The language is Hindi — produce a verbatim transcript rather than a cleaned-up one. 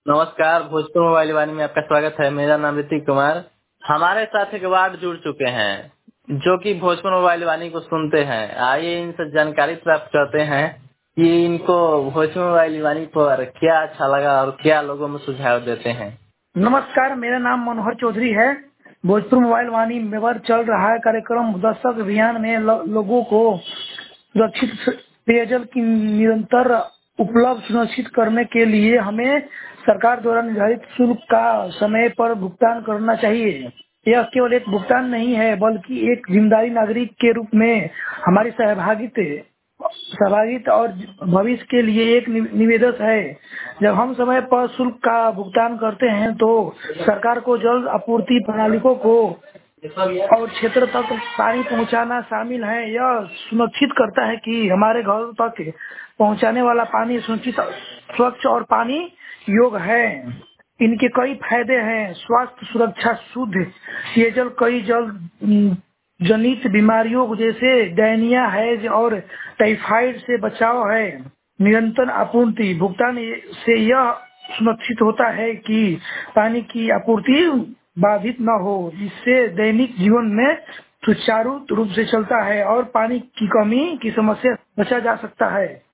नमस्कार, भोजपुर मोबाइल वाणी में आपका स्वागत है। मेरा नाम ऋतिक कुमार। हमारे साथ एक वार्ड जुड़ चुके हैं जो कि भोजपुर मोबाइल वाणी को सुनते हैं। आइए इनसे जानकारी प्राप्त करते हैं कि इनको भोजपुर मोबाइल वाणी पर क्या अच्छा लगा और क्या लोगों में सुझाव देते हैं। नमस्कार, मेरा नाम मनोहर चौधरी है। भोजपुर मोबाइल वाणी में चल रहा है कार्यक्रम दस्तक अभियान में लो, लोगों को सुरक्षित पेयजल की निरंतर उपलब्ध सुनिश्चित करने के लिए हमें सरकार द्वारा निर्धारित शुल्क का समय पर भुगतान करना चाहिए। यह केवल एक भुगतान नहीं है बल्कि एक जिम्मेदारी नागरिक के रूप में हमारी सहभागिता सहभागिता और भविष्य के लिए एक निवेदन है। जब हम समय पर शुल्क का भुगतान करते हैं तो सरकार को जल आपूर्ति प्रणालियों को और क्षेत्र तक पानी पहुंचाना शामिल है। यह सुनिश्चित करता है कि हमारे घर तक पहुंचाने वाला पानी सुनिश्चित स्वच्छ और पानी योग्य है। इनके कई फायदे हैं। स्वास्थ्य सुरक्षा, शुद्ध पेयजल कई जल जनित बीमारियों जैसे डायनिया, हैज और टाइफाइड से बचाव है। निरंतर आपूर्ति भुगतान से यह सुनिश्चित होता है कि पानी की आपूर्ति बाधित न हो, जिससे दैनिक जीवन में सुचारू रूप से चलता है और पानी की कमी की समस्या बचा जा सकता है।